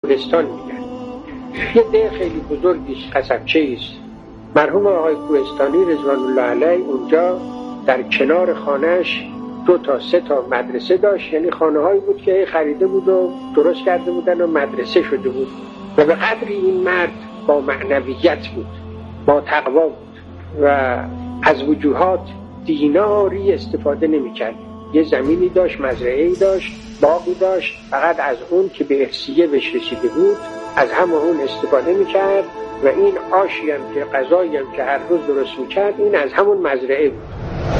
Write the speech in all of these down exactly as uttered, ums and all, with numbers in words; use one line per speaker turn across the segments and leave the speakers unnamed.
کوهستان میگن. یه ده خیلی بزرگیش قصبچه‌ای است. مرحوم آقای کوهستانی رضوان الله علیه اونجا در کنار خانهش دو تا سه تا مدرسه داشت، یعنی خانه هایی بود که خریده بود و درست کرده بودن و مدرسه شده بود و به قدری این مرد با معنویت بود، با تقوا بود و از وجوهات دیناری استفاده نمی کرد. یه زمینی داشت، مزرعه‌ای داشت، باغی داشت، فقط از اون که به ارثیه بهش رسیده بود از همه اون استفاده می کرد و این آشی هم که غذایی هم که هر روز درست می کرد این از همون مزرعه بود.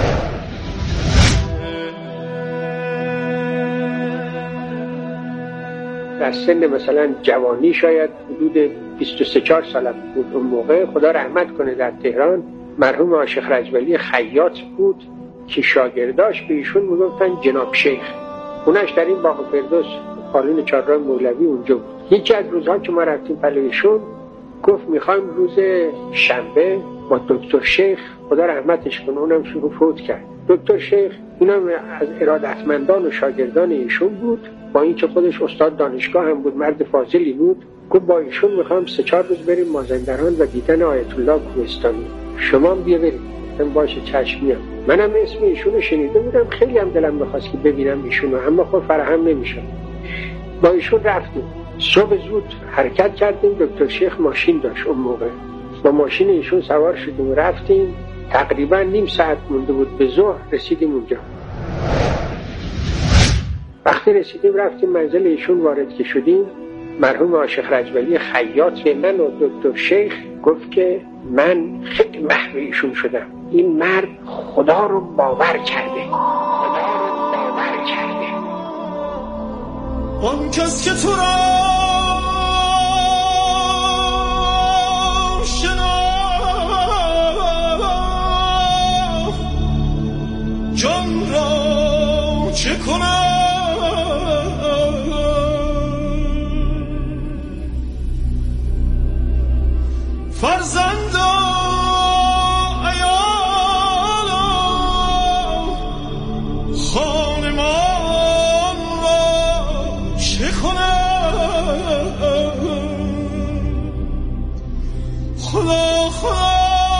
در سن مثلا جوانی شاید حدود بیست و سه چهار سالم بود اون موقع، خدا رحمت کنه، در تهران مرحوم آقای شیخ رجولی خیاط بود که شاگرداش به ایشون میگفتن جناب شیخ. خونش در این باغ فردوس قالون چهارراه مولوی اونجا بود. یکی از روزها که ما رفتیم پلوی ایشون گفت میخوایم روز شنبه با دکتر شیخ، خدا رحمتش کنه، اونم شروع فوت کرد، دکتر شیخ اینم از ارادتمندان و شاگردان ایشون بود، با اینکه خودش استاد دانشگاه هم بود، مرد فاضلی بود. گفت با ایشون میخوام سه چهار روز بریم مازندران و دیدن آیت الله کوهستانی، شما هم بیا بریم. من باشه چشم میام. منم اسم ایشون رو شنیده بودم، خیلی هم دلم میخواست که ببینم ایشون رو، اما خب فراهم نمیشد. با ایشون رفتیم، صبح زود حرکت کردیم. دکتر شیخ ماشین داشت اون موقع، با ماشین ایشون سوار شدیم و رفتیم. تقریبا نیم ساعت مونده بود به ظهر رسیدیم اونجا. وقتی رسیدیم رفتیم منزل ایشون، وارد که شدیم مرحوم آقای شیخ رجولی خیاط به من و دکتر شیخ گفت که من خیلی محو ایشون شدم، این مرد خدا رو باور کرده، خدا رو باور کرده.
اون کس که تو را جان را چه کنم فرزند عیال خانمان را چه کنم خدا خدا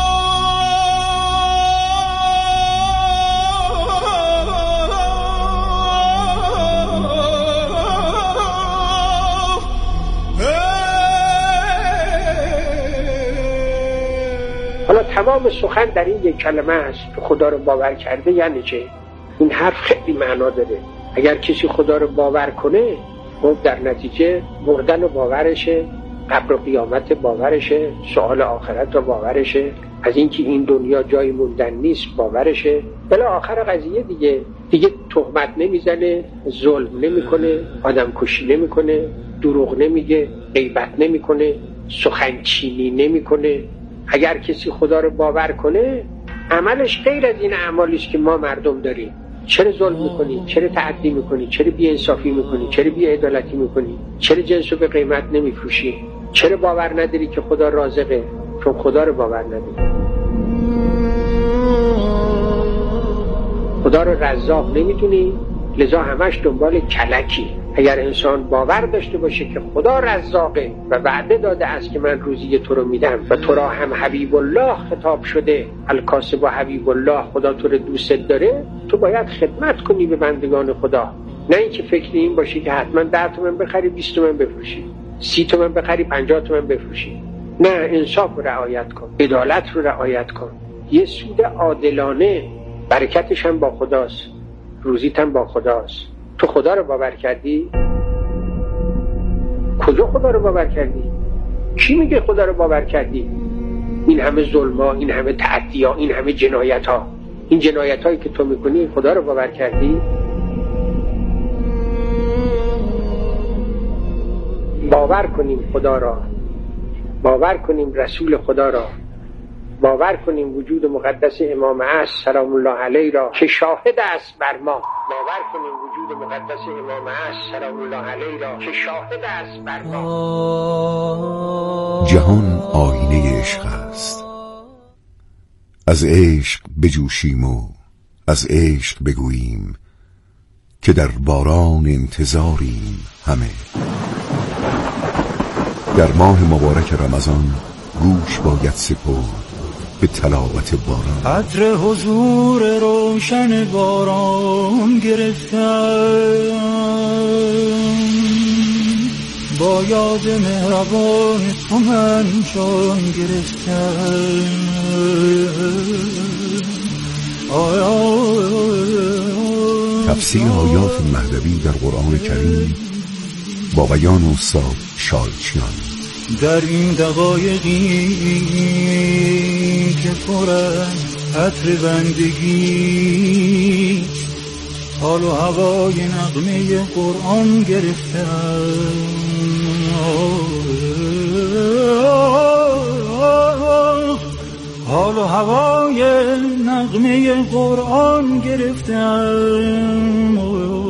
تمام سخن در این یک کلمه است که خدا رو باور کرده. یعنی چه؟ این حرف خیلی معنا داره. اگر کسی خدا رو باور کنه، خب در نتیجه مردن و باورشه، قبر و قیامت باورشه، سؤال آخرت رو باورشه، از اینکه این دنیا جای موندن نیست باورشه. بلا آخر قضیه دیگه دیگه تهمت نمیزنه، ظلم نمیکنه، آدم کشی نمیکنه، دروغ نمیگه، غیبت نمیکنه، سخنچینی نمیکنه. اگر کسی خدا رو باور کنه، عملش غیر از این اعمالی است که ما مردم داریم. چرا ظلم میکنی؟ چرا تعدی میکنی؟ چرا بی‌انصافی میکنی؟ چرا بی‌عدالتی میکنی؟ چرا جنسو به قیمت نمیفروشی؟ چرا باور نداری که خدا رازقه؟ چون خدا رو باور نداری. خدا رو رزاق نمیدونی، لذا همش دنبال کلکی. اگر انسان باور داشته باشه که خدا رزاقه و وعده داده است که من روزی تو رو میدم و تو را هم حبیب الله خطاب شده، الکاسب و حبیب الله، خدا تو رو دوست داره، تو باید خدمت کنی به بندگان خدا. نه اینکه فکر این باشی که حتما ده تومن بخری بیست تومن بفروشی، سی تومن بخری پنجاه تومن بفروشی. نه، انصاف رو رعایت کن، عدالت رو رعایت کن. یه سود عادلانه، برکتش هم با خداست، روزیت هم با خداست. تو خدا رو باور کردی؟ کجا خدا رو باور کردی؟ کی میگه خدا رو باور کردی؟ این همه ظلم‌ها، این همه تعدی‌ها، این همه جنایت‌ها، این جنایت‌هایی که تو میکنی خدا رو باور کردی؟ باور کنیم خدا را، باور کنیم رسول خدا را، باور کنیم وجود مقدس امام عصر سلام الله علیه را که شاهد است بر ما. باور کنیم وجود مقدس امام عصر سلام الله علیه را که شاهد است بر ما.
جهان آینه عشق است، از عشق بجوشیم و از عشق بگوییم که در باران انتظاریم همه. در ماه مبارک رمضان گوش باید سپرد به تلاوت باران.
عطر حضور روشن باران گرفتم، با یاد مهربان تو من جان گرفتم.
تفسیر آیات مهدوی در قرآن کریم با بیان استاد شالچیان.
در این دقایقی که پرن عطر بندگی، حال و هوای نغمه قرآن گرفتم. حال و هوای نغمه قرآن گرفتم.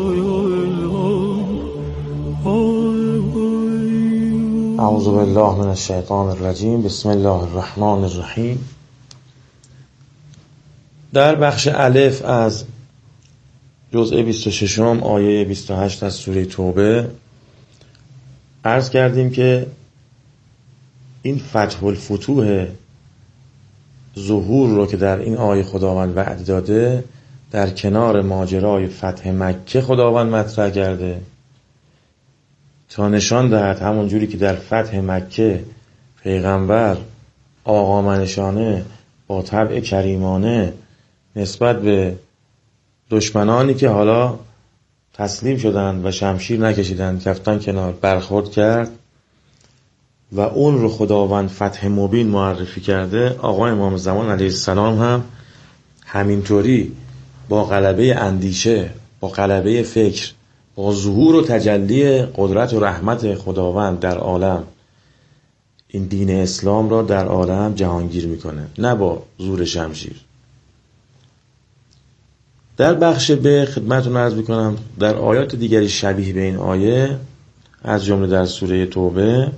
اعوذ بالله من الشیطان الرجیم. بسم الله الرحمن الرحیم. در بخش الف از جزء بیست و شش آیه بیست و هشت از سوره توبه عرض کردیم که این فتح الفتوح ظهور رو که در این آیه خداوند وعده داده، در کنار ماجرای فتح مکه خداوند مطرح کرده تا نشان دهد همون جوری که در فتح مکه پیغمبر آقامنشانه با طبع کریمانه نسبت به دشمنانی که حالا تسلیم شدند و شمشیر نکشیدند کفتن کنار برخورد کرد و اون رو خداوند فتح مبین معرفی کرده. آقا امام زمان علیه السلام هم همینطوری با غلبه اندیشه، با غلبه فکر، با ظهور و تجلی قدرت و رحمت خداوند در عالم این دین اسلام را در عالم جهانگیر میکنه، نه با زور شمشیر. در بخش به خدمتتون عرض میکنم در آیات دیگری شبیه به این آیه از جمله در سوره توبه،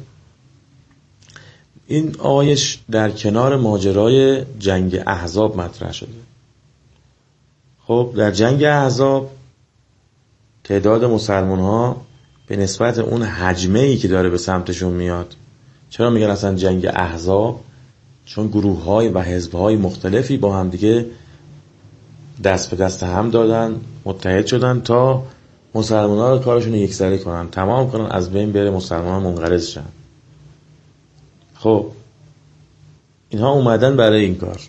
این آیش در کنار ماجرای جنگ احزاب مطرح شده. خب در جنگ احزاب تعداد مسلمان ها به نسبت اون حجمه‌ای که داره به سمتشون میاد، چرا میگن اصلا جنگ احزاب؟ چون گروه های و حزب های مختلفی با هم دیگه دست به دست هم دادن، متحد شدن تا مسلمان ها رو کارشون یک سره کنن، تمام کنن، از بین بره، مسلمان ها منقرض شن. خب اینها اومدن برای این کار.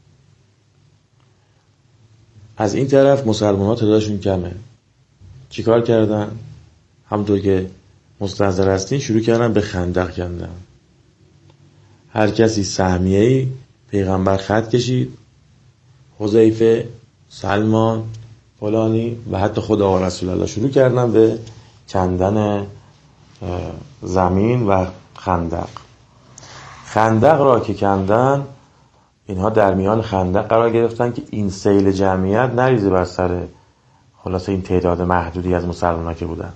از این طرف مسلمان ها تعدادشون کمه. چی کار کردن؟ همونطور که مستحضر هستین شروع کردن به خندق کندن. هر کسی سهمیه‌ای پیغمبر خط کشید، حذیفه، سلمان، فلانی و حتی خود آقا رسول الله شروع کردن به کندن زمین و خندق. خندق را که کندن، اینها در میان خندق قرار گرفتن که این سیل جمعیت نریزه بر سر خلاصه این تعداد محدودی از مسلمان‌ها که بودن.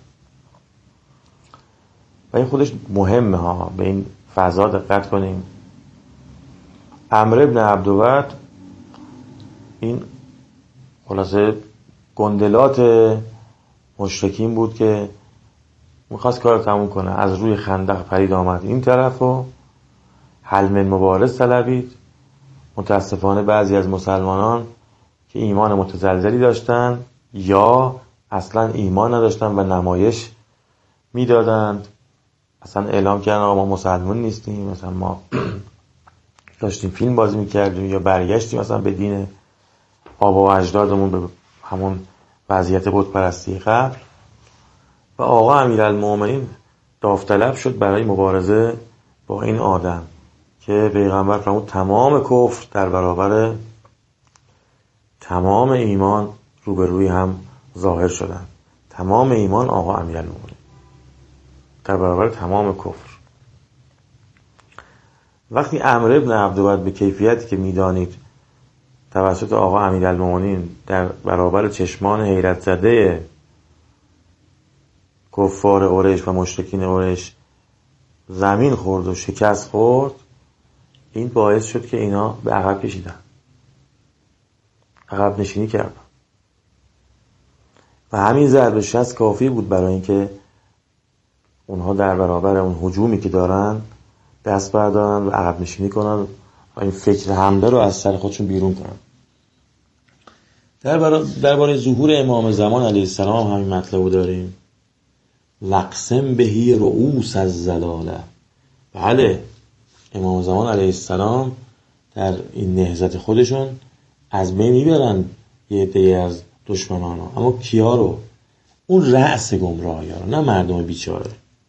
و این خودش مهمه ها، به این فضا دقت کنیم. عمرو بن عبدود این خلاصه گندلات مشرکین بود که میخواست کار رو تموم کنه. از روی خندق پرید آمد این طرف و حل من مبارز طلبید. متاسفانه بعضی از مسلمانان که ایمان متزلزلی داشتن یا اصلا ایمان نداشتن و نمایش میدادند، اصلا اعلام کردن آقا ما مسلمان نیستیم، مثلا ما داشتیم فیلم بازی میکردیم یا برگشتیم مثلا به دین آبا و اجدادمون، به همون وضعیت بت پرستی قبل. و آقا امیرالمومنین داوطلب شد برای مبارزه با این آدم که پیغمبر فرمود تمام کفر در برابر تمام ایمان روبروی هم ظاهر شدن. تمام ایمان آقا امیرالمومنین در برابر تمام کفر. وقتی عمرو بن عبدود به کیفیتی که میدانید توسط آقا امیرالمومنین در برابر چشمان حیرت زده کفار قریش و مشرکین قریش زمین خورد و شکست خورد، این باعث شد که اینا به عقب کشیدن، عقب نشینی کردن و همین ضربه شست کافی بود برای اینکه اونها در برابر اون هجومی که دارن دست بردارن و عقب نشینی کنن و این فکر حمله رو از سر خودشون بیرون کنن. درباره درباره ظهور امام زمان علیه السلام هم همین مطلب رو داریم. لقسم بهی رؤوس الزلاله. بله، امام زمان علیه السلام در این نهضت خودشون از بین میبرن یه عده از دشمنان ها، اما کیا رو؟ اون رأس گمراهی ها رو، نه مردم بیچاره.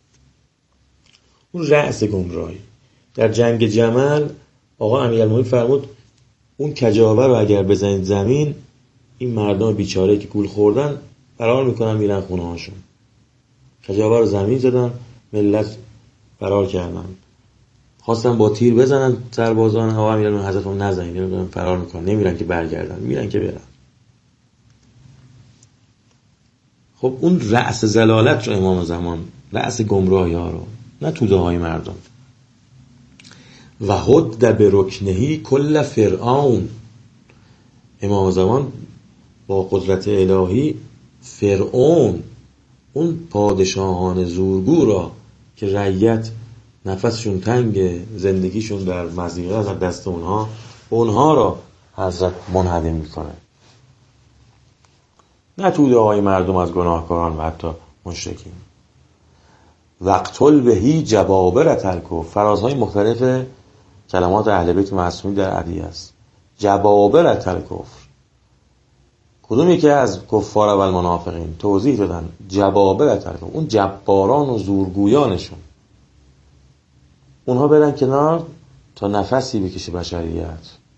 اون رأس گمراهی. در جنگ جمل آقا امیرالمومنین فرمود اون کجاوه رو اگر بزنید زمین، این مردم بیچاره که گول خوردن فرار میکنن میرن خونه هاشون. کجاوه رو زمین زدن، ملت فرار کردن. خواستن با تیر بزنن سربازان آقا امیرالمومنین حضرت رو نزنید، نمیدونم فرار میکنن، نمیرن که برگردن، میرن که برن. خب اون رأس زلالت رو امام زمان، رأس گمراهی ها رو، نه توده های مردم. و حد به رکنهی کل فرعون. امام زمان با قدرت الهی فرعون، اون پادشاهان زورگو را که رعیت نفسشون تنگ، زندگیشون در مضیقه از دست اونها، اونها را حضرت منهدم میکنه. نه توده های مردم از گناهکاران و حتی مشرکین. وقتل بهی جبابرة الکفر. فرازهای مختلف کلمات اهل بیت معصومین در ادعیه است. جبابرة الکفر. کدوم یکی از کفار و المنافقین توضیح دادن جبابرة الکفر، اون جباران و زورگویانشون، اونها برن کنار تا نفسی بکشه بشریت.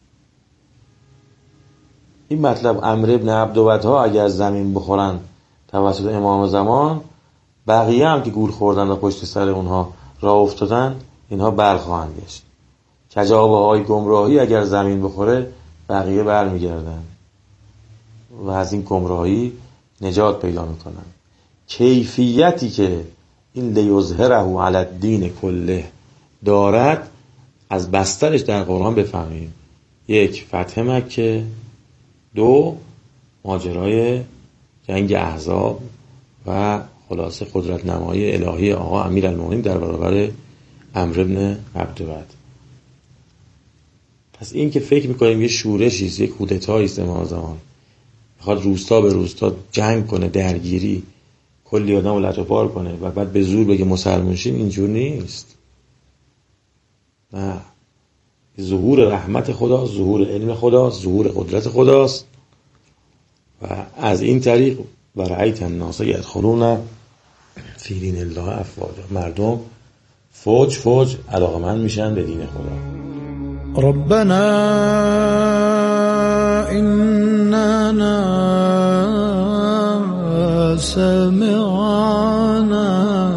این مطلب عمرو ابن عبدود ها اگر زمین بخورن توسط امام زمان، بقیه هم که گول خوردن و پشت سر اونها راه افتادن، اینها برخواهند گشت. کجاوه های گمراهی اگر زمین بخوره، بقیه برمیگردن و از این گمراهی نجات پیدا میکنن. کیفیتی که این لیظهره علی الدین کله دارد از بسترش در قرآن بفهمیم. یک، فتح مکه. دو، ماجرای جنگ احزاب و خلاصه قدرت نمایی الهی آقا امیرالمومنین در برابر عمرو بن عبدود. پس این که فکر میکنیم یه شورشی است، یک کودتایی است، امام زمان میخواد روستا به روستا جنگ کنه، درگیری، کلی آدم رو لطوپار کنه و بعد به زور بگه مسلمان شین، اینجور نیست. نه، ظهور رحمت خدا، ظهور علم خدا، ظهور قدرت خداست و از این طریق و رأیت الناس یدخلون فی دین الله افواجا، مردم فوج فوج علاقمند میشن به دین خدا.
ربنا إننا سمعنا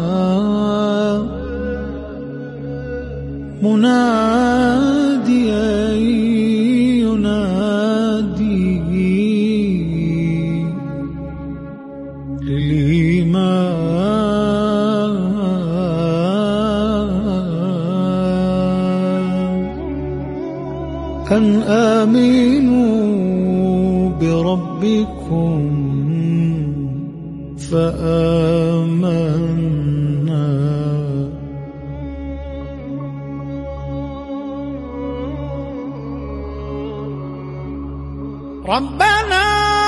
مناديا ينادي للإيمان أن آمنوا بربكم فآمنا ربنا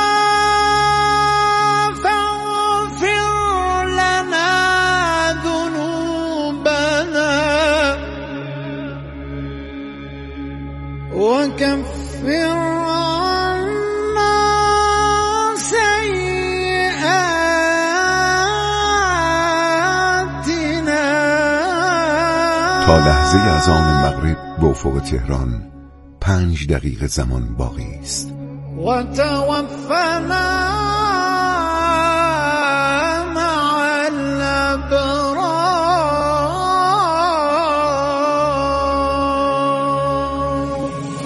فاغفر لنا ذنوبنا وكفر عنا سيئاتنا.
تا لحظه اذان مغرب به افق تهران پنج دقیقه زمان باقی است.
وتوفنا مع الأبرار.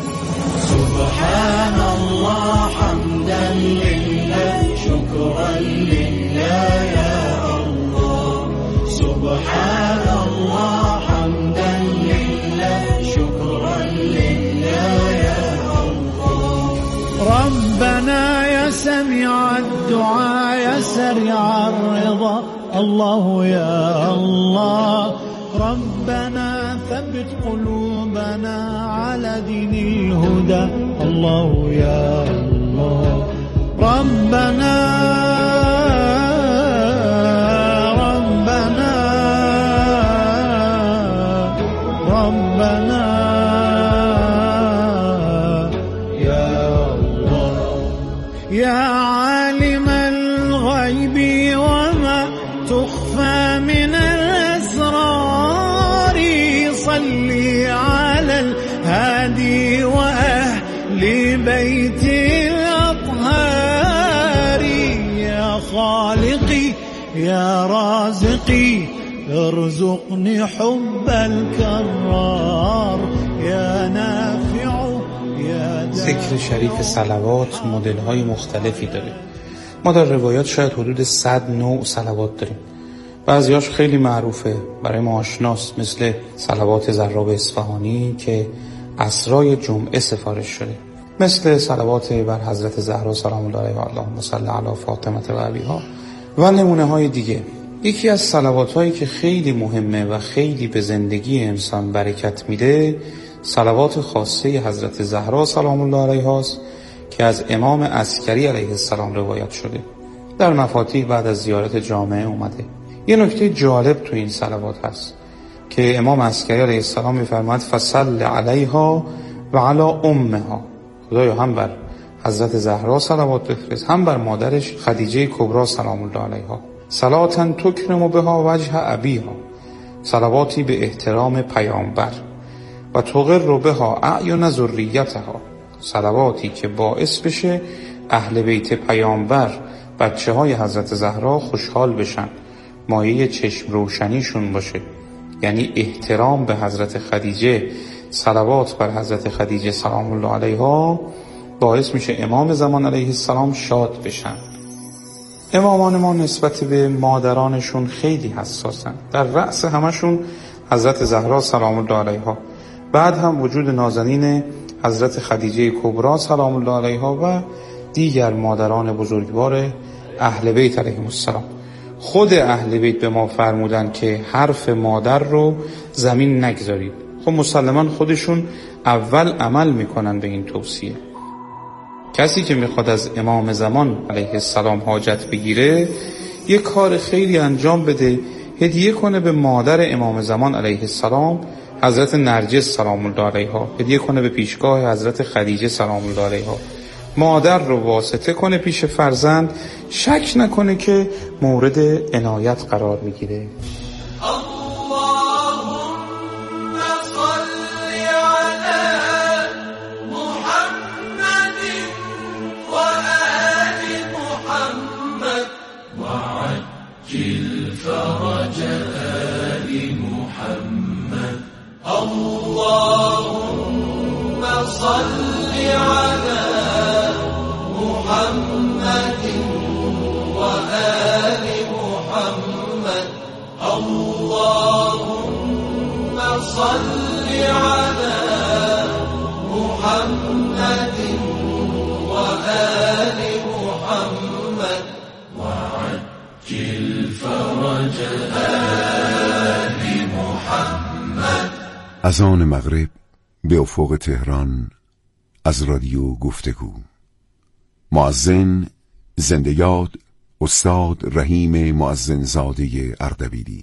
سبحان الله حمدا لله شكرا لله يا الله. سبحان الله حمدا لله شكرا لله يا الله. ربنا يا سميع الله يا الله. ربنا ثبت قلوبنا على دين الهدى. الله يا الله. ربنا ربنا ربنا يا الله. يا عالم الغيب وما تخفى من الأسرار، صلي على الهادي وأهل بيت الأطهار. يا خالقي يا رازقي ارزقني حب الكرار. يا نافع يا
ذکر شریف صلوات مدل های مختلفی داره. ما در روایات شاید حدود صد نوع صلوات داریم. بعضیاش خیلی معروفه، برای ما آشناست، مثل صلوات زراب اصفهانی که عصرای جمعه سفارش شده، مثل صلوات بر حضرت زهرا سلام الله علیها و اللهم صل علی فاطمه و ابیها و نمونه های دیگه. یکی از صلوات هایی که خیلی مهمه و خیلی به زندگی انسان برکت میده صلوات خاصه حضرت زهرا سلام الله علیها است که از امام عسکری علیه السلام روایت شده. در مفاتیح بعد از زیارت جامعه اومده. یه نکته جالب تو این صلوات هست که امام عسکری علیه السلام میفرماید فصل علیها و علی امها. خدایا هم بر حضرت زهرا صلوات بفرست، هم بر مادرش خدیجه کبری سلام الله علیها. صلاتن تکرم بها وجه ابیها، صلواتی به احترام پیامبر. و تقر بها اعین ذریتها، صلواتی که باعث بشه اهل بیت پیامبر، بچه های حضرت زهرا خوشحال بشن، مایه چشم روشنیشون باشه. یعنی احترام به حضرت خدیجه، صلوات بر حضرت خدیجه سلام الله علیها باعث میشه امام زمان علیه السلام شاد بشن. امامان ما نسبت به مادرانشون خیلی حساسن. در رأس همشون حضرت زهرا سلام الله علیها، بعد هم وجود نازنین حضرت خدیجه کبری سلام الله علیها و دیگر مادران بزرگوار اهل بیت علیهم السلام. خود اهل بیت به ما فرمودن که حرف مادر رو زمین نگذارید. خب مسلمان خودشون اول عمل میکنن به این توصیه. کسی که میخواد از امام زمان علیه السلام حاجت بگیره یک کار خیلی انجام بده، هدیه کنه به مادر امام زمان علیه السلام حضرت نرجس سلام الله علیها، هدیه کنه به پیشگاه حضرت خدیجه سلام الله علیها. مادر رو واسطه کنه پیش فرزند، شک نکنه که مورد عنایت قرار میگیره.
اللهم صل على محمد وآل محمد. اللهم صل على محمد وآل محمد وعجل فرج آل محمد.
اذان مغرب به افق تهران از رادیو گفتگو. مؤذن زنده یاد استاد رحیم مؤذن زاده اردبیلی.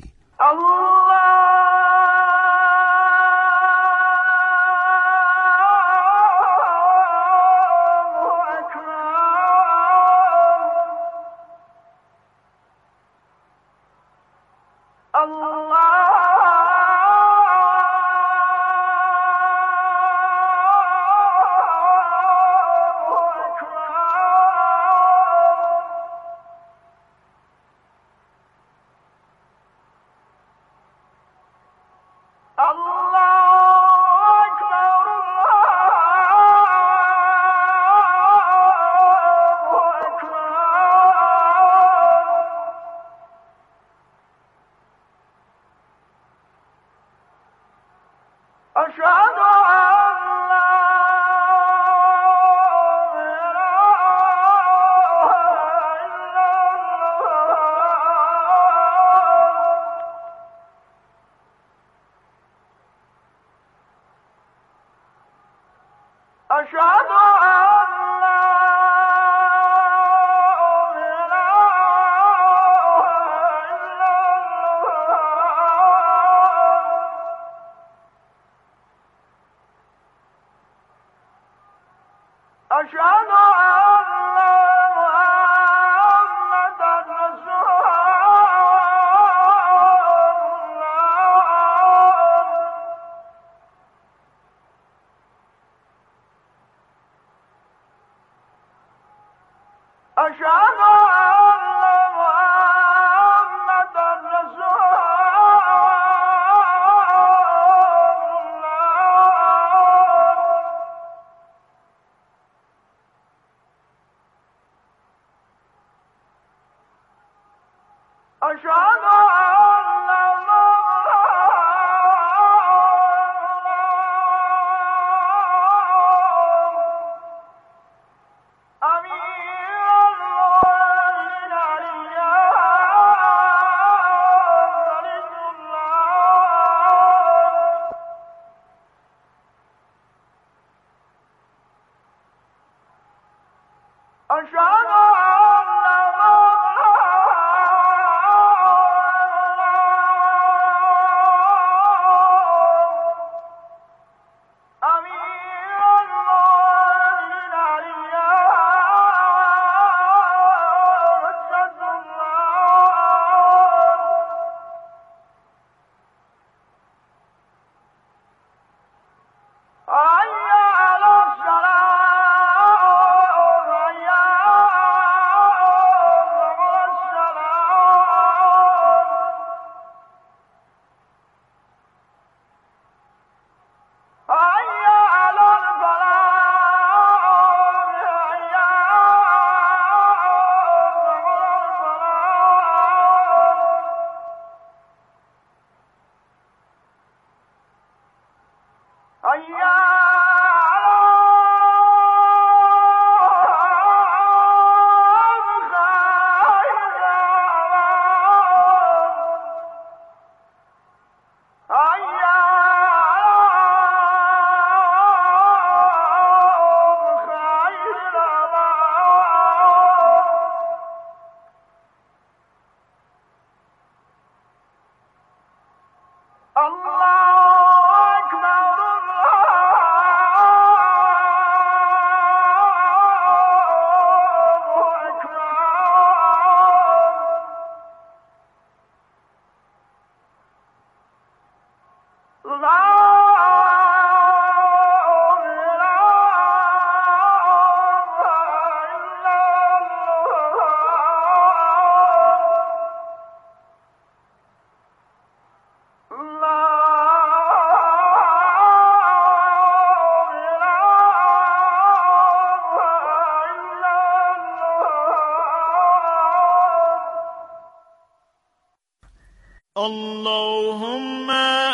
اللهم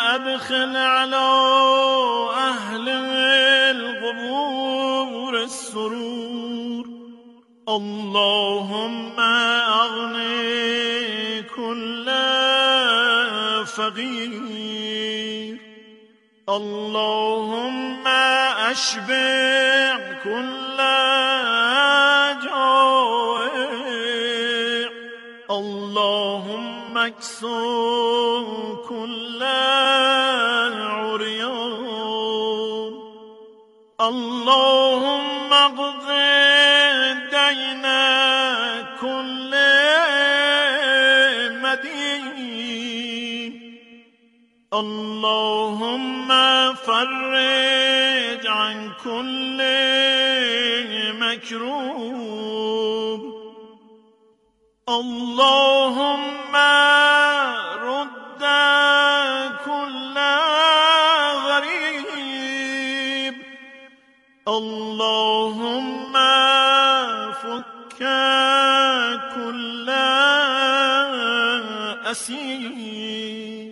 ادخل على اهل القبور السرور. اللهم اغني كل فقير. اللهم اشبع كل جائع. اللهم اكسو كل عريان. اللهم اقض دين كل مدين. اللهم فرج عن كل مكروب. اللهم رد كل غريب. اللهم فك كل أسير.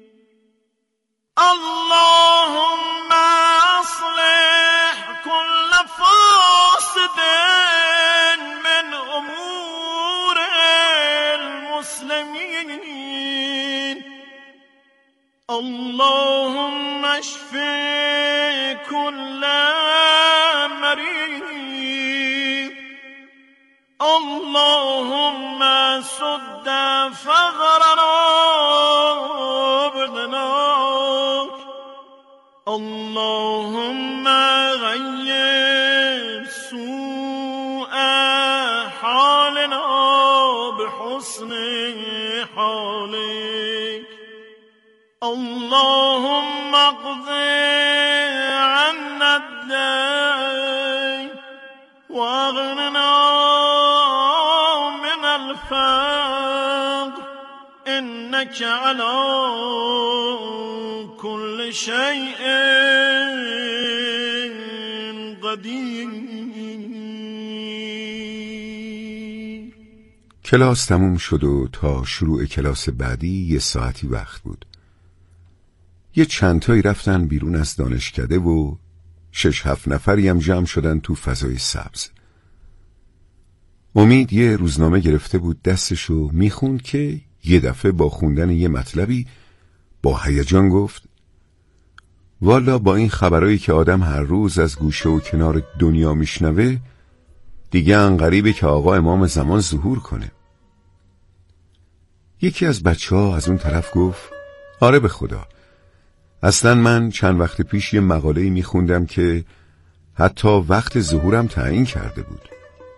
اللهم أصلح كل فاسد من أمور المسلمين. الله اللهم اشف كل مريض اللهم سد فقرنا بغناك اللهم غير سوء حالنا بحسن حالك اللهم اقض عنا الدين واغننا من الفقر إنك على كل شيء قدیر.
کلاس تموم شد و تا شروع کلاس بعدی یه ساعتی وقت بود. یه چندتایی رفتن بیرون از دانشکده و شش هفت نفری هم جمع شدن تو فضای سبز. امید یه روزنامه گرفته بود دستشو میخوند که یه دفعه با خوندن یه مطلبی با هیجان گفت والا با این خبرایی که آدم هر روز از گوشه و کنار دنیا میشنوه دیگه انقریبه که آقا امام زمان ظهور کنه. یکی از بچه ها از اون طرف گفت آره به خدا، اصلا من چند وقت پیش یه مقاله‌ای میخوندم که حتی وقت ظهورم تعیین کرده بود.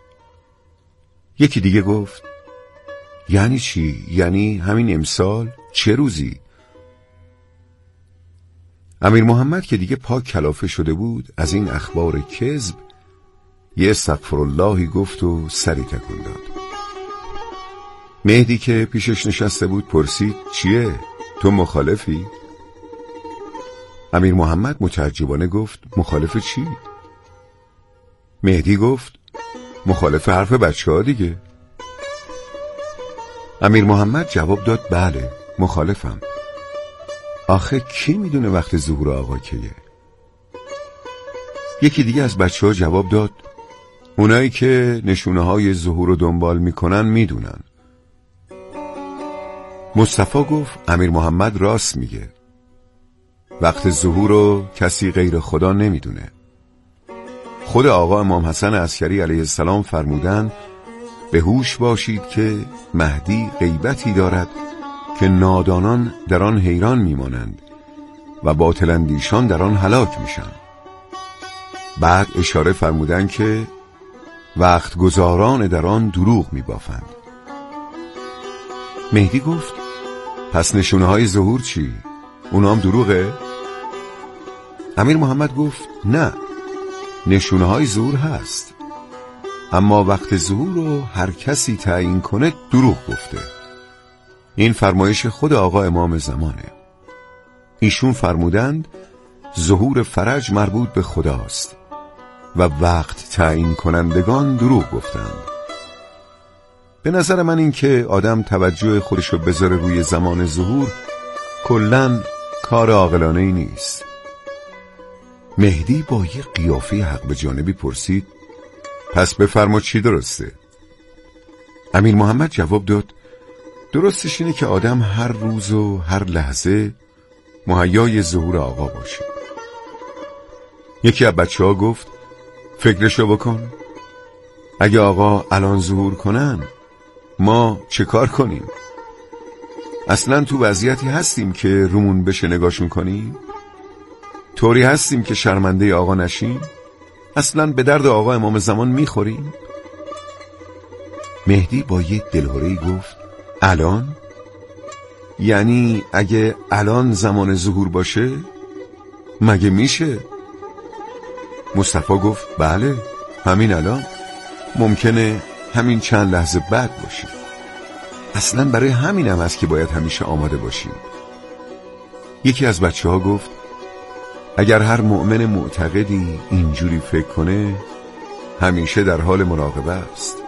یکی دیگه گفت یعنی چی؟ یعنی همین امسال؟ چه روزی؟ امیر محمد که دیگه پاک کلافه شده بود از این اخبار کذب یه استغفراللهی گفت و سری تکون داد. مهدی که پیشش نشسته بود پرسید چیه؟ تو مخالفی؟ امیر محمد متعجبانه گفت مخالف چی؟ مهدی گفت مخالف حرف بچه ها دیگه. امیر محمد جواب داد بله مخالفم. آخه کی میدونه وقت ظهور آقا کیه؟ یکی دیگه از بچه ها جواب داد اونایی که نشونه های ظهور رو دنبال میکنن میدونن. مصطفی گفت امیر محمد راست میگه، وقت ظهور رو کسی غیر خدا نمیدونه. خود آقا امام حسن عسکری علیه السلام فرمودن به هوش باشید که مهدی غیبتی دارد که نادانان در آن حیران میمانند و باطل اندیشان در آن هلاک میشن. بعد اشاره فرمودن که وقت گذاران در آن دروغ میبافند. مهدی گفت پس نشونه های ظهور چی؟ اونا هم دروغه؟ امیر محمد گفت نه، نشونه های ظهور هست، اما وقت ظهور رو هر کسی تعیین کنه دروغ گفته. این فرمایش خود آقا امام زمانه. ایشون فرمودند ظهور فرج مربوط به خداست و وقت تعیین کنندگان دروغ گفتند. به نظر من این که آدم توجه خودشو بذاره روی زمان ظهور کلاً کار عاقلانه ای نیست. مهدی با یه قیافه حق به جانبی پرسید پس بفرما چی درسته؟ امیر محمد جواب داد درستش اینه که آدم هر روز و هر لحظه مهیای ظهور آقا باشه. یکی از بچه ها گفت فکرشو بکن، اگه آقا الان ظهور کنن ما چه کار کنیم؟ اصلا تو وضعیتی هستیم که رومون بشه نگاشون کنیم؟ طوری هستیم که شرمنده آقا نشیم؟ اصلا به درد آقا امام زمان میخوریم؟ مهدی با یه دلهره‌ای گفت الان؟ یعنی اگه الان زمان ظهور باشه مگه میشه؟ مصطفی گفت بله همین الان، ممکنه همین چند لحظه بعد باشه. اصلا برای همین هم هست که باید همیشه آماده باشیم. یکی از بچه ها گفت اگر هر مؤمن معتقدی اینجوری فکر کنه همیشه در حال مراقبه است.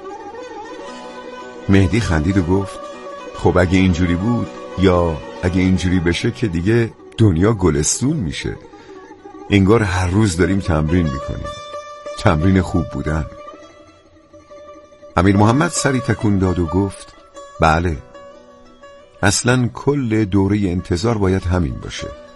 مهدی خندید و گفت خب اگه اینجوری بود یا اگه اینجوری بشه که دیگه دنیا گلستون میشه. انگار هر روز داریم تمرین میکنیم، تمرین خوب بودن. امیر محمد سری تکون داد و گفت بله، اصلا کل دوره انتظار باید همین باشه.